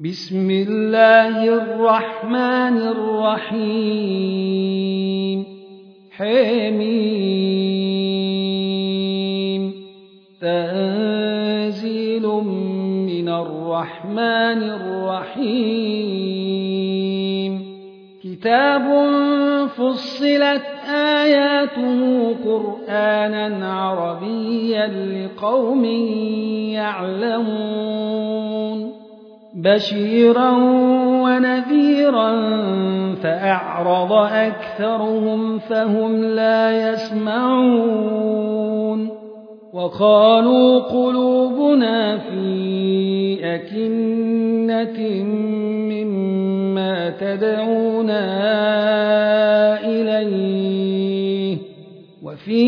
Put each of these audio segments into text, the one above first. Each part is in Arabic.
بسم الله الرحمن الرحيم حميم تنزيل من الرحمن الرحيم كتاب فصلت آياته قرآنا عربيا لقوم يعلمون بشيرا ونذيرا فأعرض أكثرهم فهم لا يسمعون وقالوا قلوبنا في أكنة مما تدعونا إليه وفي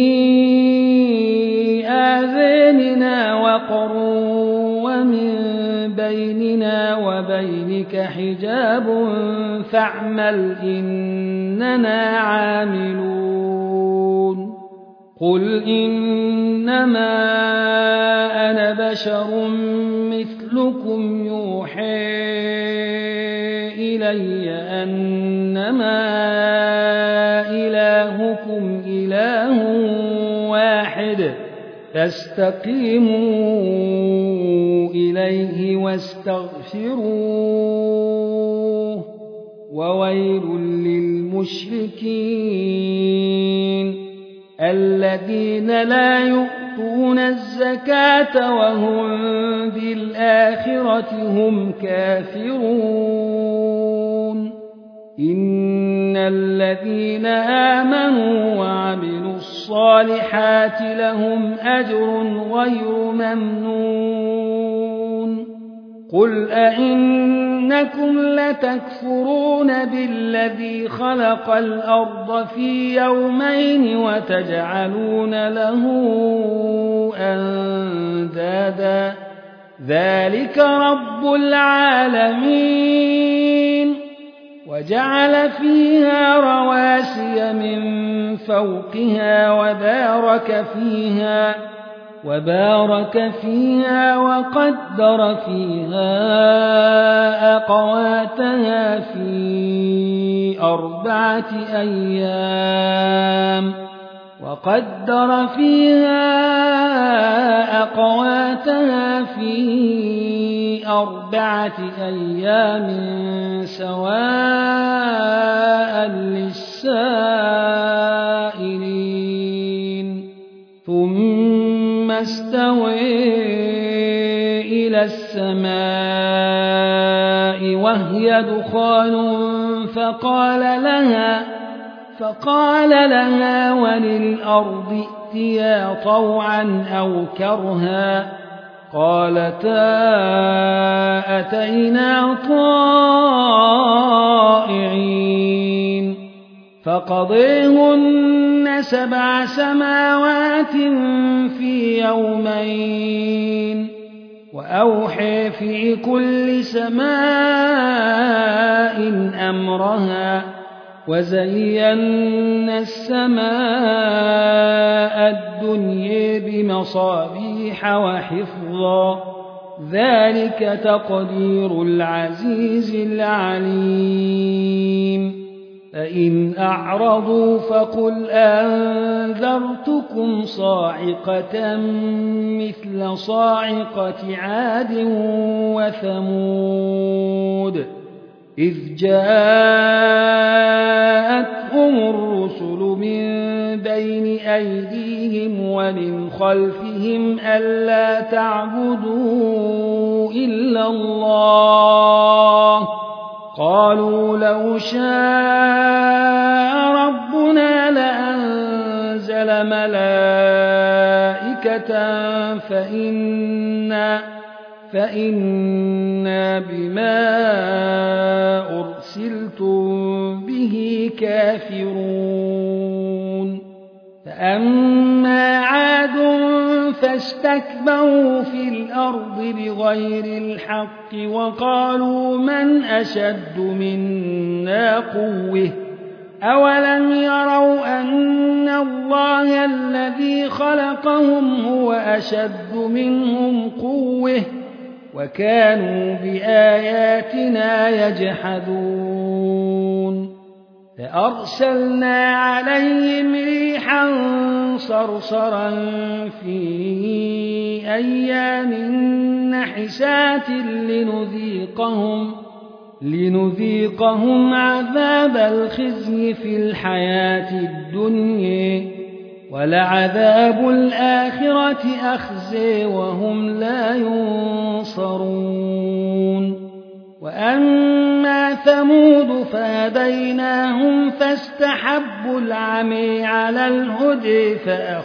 آذاننا وقر ومن بيننا وبينك حجاب فاعمل إننا عاملون قل إنما أنا بشر مثلكم يوحى إلي أنما إلهكم إله واحد فاستقيموا إليه واستغفروه وويل للمشركين الذين لا يؤتون الزكاة وهم بالآخرة هم كافرون إن الذين آمنوا وعملوا الصالحات لهم أجر غير ممنون قل أئنكم لتكفرون بالذي خلق الأرض في يومين وتجعلون له أندادا ذلك رب العالمين وجعل فيها رواسي من فوقها وبارك فيها وقدر فيها أقواتها في 4 أيام سواء للسائلين ثم استوى إلى السماء وهي دخان فقال لها وللأرض ائتيا طوعا أو كرها قالتا أتينا طائعين فقضيهن 7 سماوات في يومين وأوحى في كل سماء أمرها وزينا السماء الدنيا بمصابيح وحفظا ذلك تقدير العزيز العليم فإن أعرضوا فقل أنذرتكم صاعقة مثل صاعقة عاد وثمود إذ جاءتهم الرسل من بين أيديهم ومن خلفهم ألا تعبدوا إلا الله قالوا لو شاء ربنا لأنزل ملائكة فإنا بما أرسلتم به كافرون فأما عاد فاستكبروا في الأرض بغير الحق وقالوا من أشد منا قوة أولم يروا أن الله الذي خلقهم هو أشد منهم قوة وكانوا بآياتنا يجحدون فأرسلنا عليهم ريحا صرصرا في أيام نحسات لنذيقهم عذاب الخزي في الحياة الدنيا ولعذاب الآخرة أخزي وهم لا ينصرون وأما ثمود فهديناهم فاستحبوا العمي على الهدى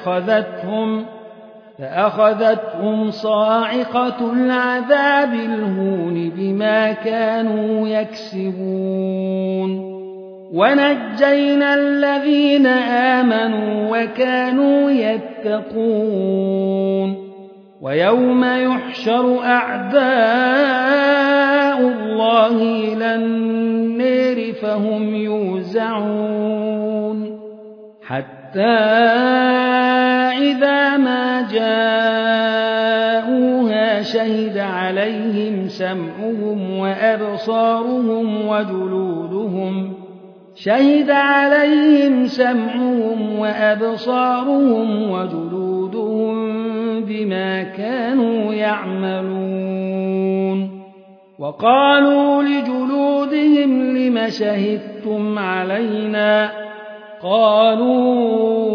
فأخذتهم صاعقة العذاب الهون بما كانوا يكسبون ونجينا الذين آمنوا وكانوا يتقون ويوم يحشر أعداء الله إلى النار فهم يوزعون حتى إذا ما جاءوها شهد عليهم سمعهم وأبصارهم وجلودهم بما كانوا يعملون وقالوا لجلودهم لم شهدتم علينا قالوا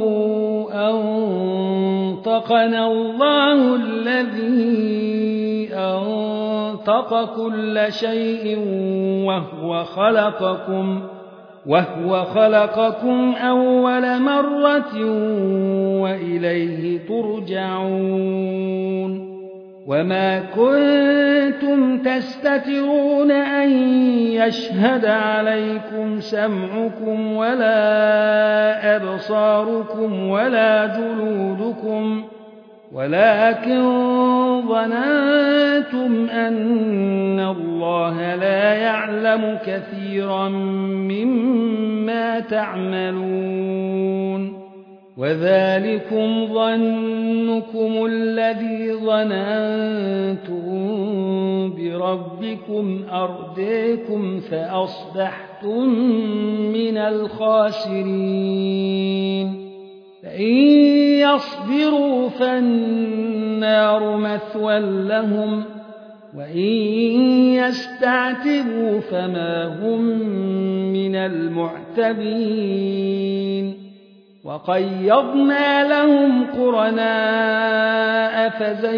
أنطقنا الله الذي أنطق كل شيء وهو خلقكم أول مرة وإليه ترجعون وما كنتم تستترون أن يشهد عليكم سمعكم ولا أبصاركم ولا جلودكم ولكن ظننتم أن الله لا يعلم كثيرا مما تعملون وذلكم ظنكم الذي ظننتم بربكم أرديكم فأصبحتم من الخاسرين فإن يصبروا فالنار مثوى لهم وإن يستعتبوا فما هم من المعتبين وقيضنا لهم قرناء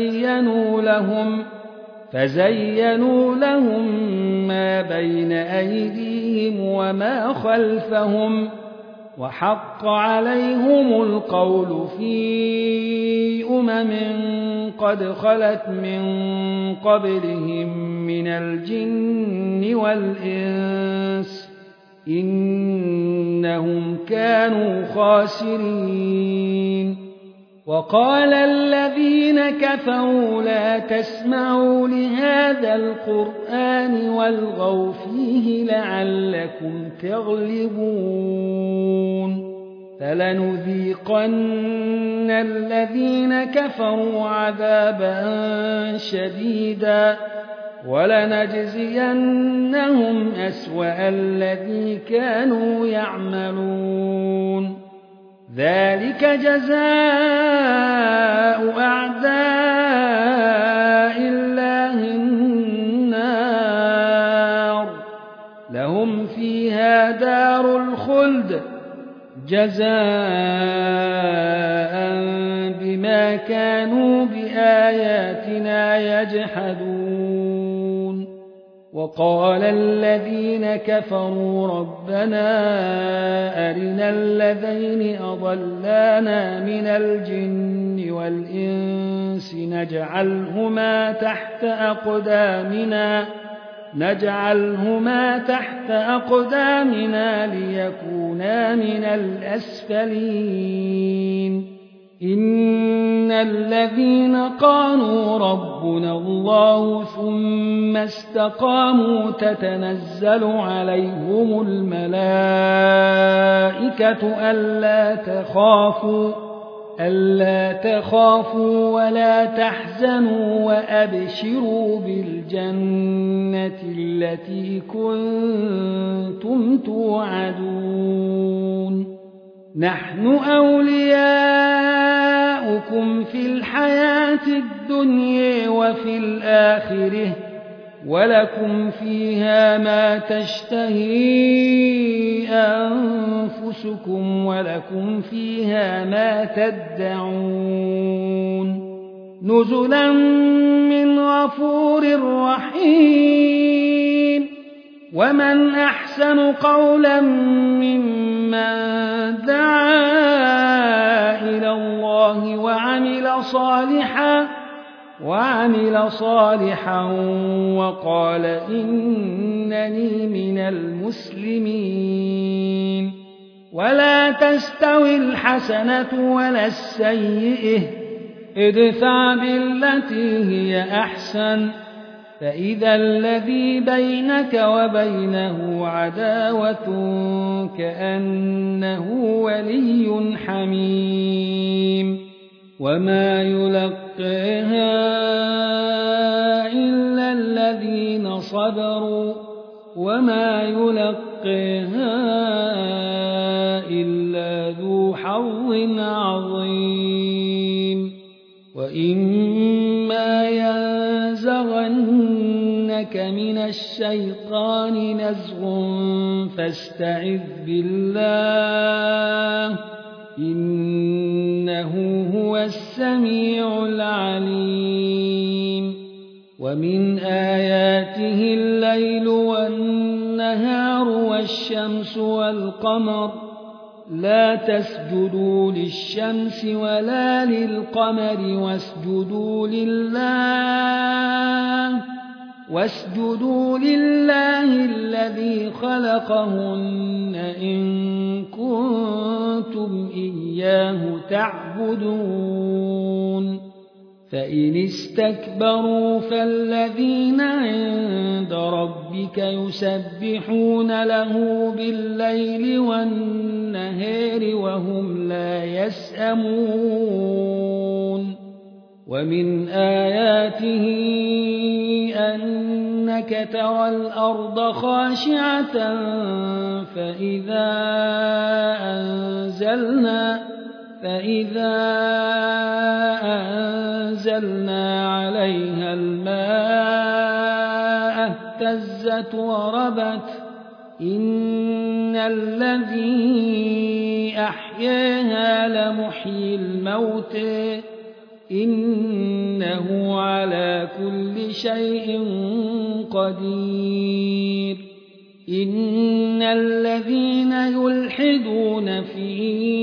فزينوا لهم ما بين أيديهم وما خلفهم وحق عليهم القول في قد خلت من قبلهم من الجن والإنس إنهم كانوا خاسرين وقال الذين كفروا لا تسمعوا لهذا القرآن والغوا فيه لعلكم تغلبون فلنذيقن الذين كفروا عذابا شديدا ولنجزينهم أسوأ الذي كانوا يعملون ذلك جزاء أعداء الله النار لهم فيها دار الخلد جزاء بما كانوا بآياتنا يجحدون وقال الذين كفروا ربنا أرنا الذين أضلانا من الجن والإنس نجعلهما تحت أقدامنا ليكونا من الأسفلين إن الذين قالوا ربنا الله ثم استقاموا تتنزل عليهم الملائكة ألا تخافوا ولا تحزنوا وأبشروا بالجنة التي كنتم توعدون نحن أولياؤكم في الحياة الدنيا وفي الآخرة ولكم فيها ما تشتهي أنفسكم ولكم فيها ما تدعون نزلا من غفور رحيم ومن أحسن قولا ممن دعا إلى الله وعمل صالحا وقال إنني من المسلمين ولا تستوي الحسنة ولا السيئة ادفع بالتي هي أحسن فإذا الذي بينك وبينه عداوة كأنه ولي حميم وما يلقيها إلا الذين صبروا وما يلقيها إلا ذو حظ عظيم وإما ينزغنك من الشيطان نزغ فاستعذ بالله إنه هو السميع العليم ومن آياته الليل والنهار والشمس والقمر لا تسجدوا للشمس ولا للقمر واسجدوا لله الذي خلقهن إن كنتم إياه تعبدون فإن استكبروا فالذين عند ربك يسبحون له بالليل والنهار وهم لا يسأمون ومن آياته أنك ترى الأرض خاشعة فإذا أنزلنا عليها الماء اهتزت وربت إن الذي أحياها لمحيي الموتى إنه على كل شيء قدير إن الذين يلحدون في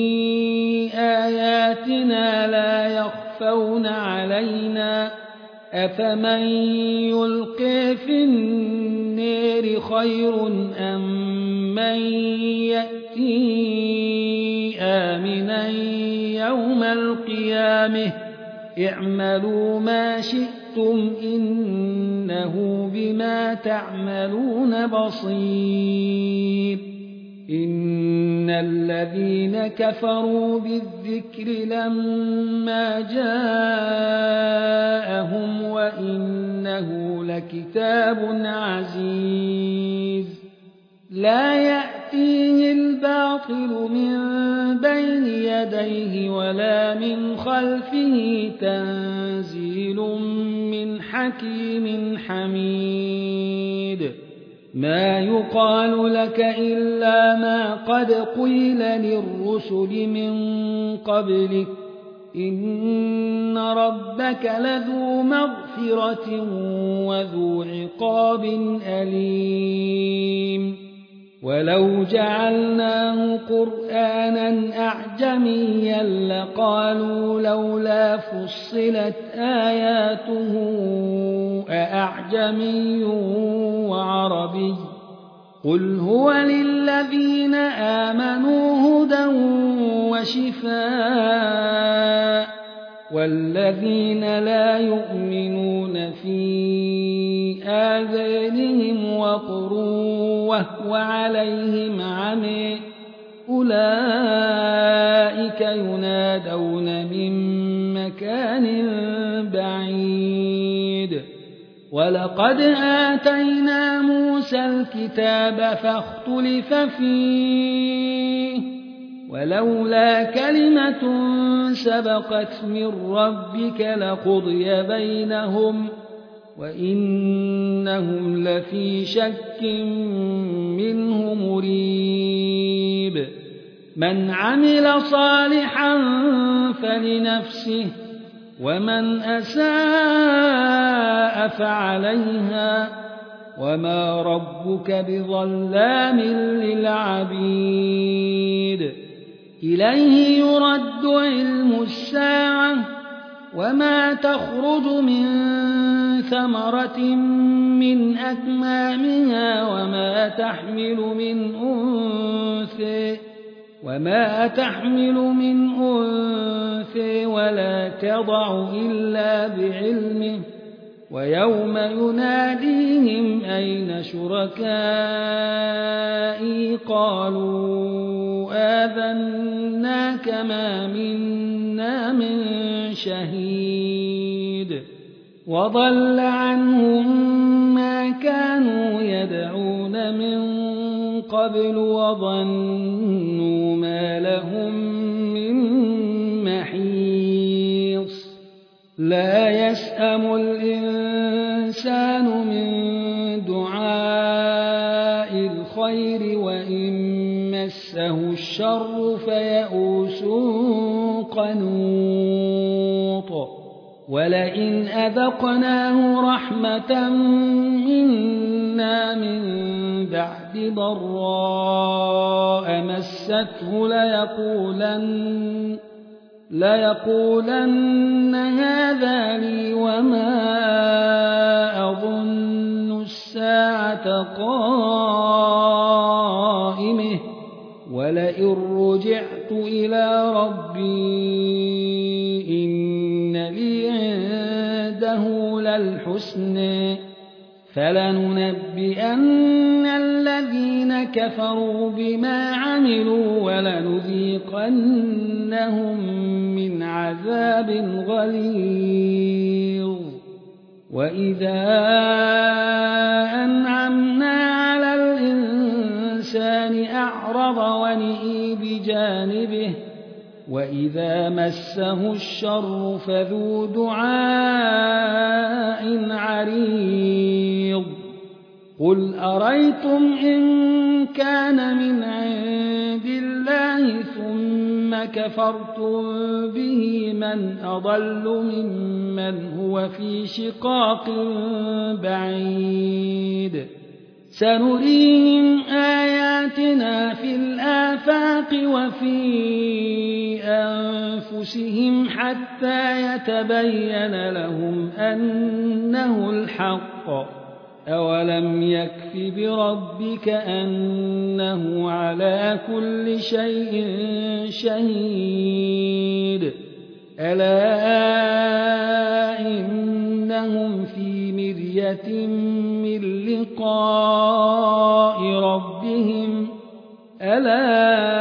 آياتنا لا يخفون علينا أفمن يلقي في النار خير أم من يأتي آمنا يوم القيامة اعملوا ما شئتم إنه بما تعملون بصير إن الذين كفروا بالذكر لما جاءهم وإنه لكتاب عزيز لا يأتيه الباطل من بين يديه ولا من خلفه تنزيل من حكيم حميد ما يقال لك إلا ما قد قيل للرسل من قبلك إن ربك لذو مغفرة وذو عقاب أليم ولو جعلناه قرآنا أعجميا لقالوا لولا فصلت آياته أأعجمي وعربي قل هو للذين آمنوا هدى وشفاء والذين لا يؤمنون في آذانهم وقر وهو عليهم عمي أولئك أولئك ينادون من مكان بعيد ولقد آتينا موسى الكتاب فاختلف فيه ولولا كلمة سبقت من ربك لقضي بينهم وإنهم لفي شك منه مريب من عمل صالحا فلنفسه ومن أساء فعليها وما ربك بظلام للعبيد إليه يرد علم الساعة وما تخرج من ثمرة من أكمامها وما تحمل من أنثى ولا تضع إلا بعلمه ويوم يناديهم أين شركائي قالوا آذناك ما منا من شهيد وضل عنهم ما كانوا يدعون من قبل وظنوا ما لهم من محيص لا يسأم الإنسان من دعاء الخير وإن مسه الشر فيئوس قنوط ولئن أذقناه رحمة منا من بعد ضراء مسته ليقولن هذا لي وما أظن الساعة قائمة ولئن رجعت إلى ربي إن لي عنده للحسنى فلننبئن الذين كفروا بما عملوا ولنذيقنهم من عذاب غليظ وإذا أنعمنا على الإنسان أعرض ونئي بجانبه وإذا مسه الشر فذو دعاء عريض قل أريتم إن كان من عند الله ثم كفرتم به من أضل ممن هو في شقاق بعيد سنريهم آياتنا في الآفاق وفي أنفسهم حتى يتبين لهم أنه الحق أولم يكف بربك أنه على كل شيء شهيد ألا إنهم في مرية من لقاء ربهم ألا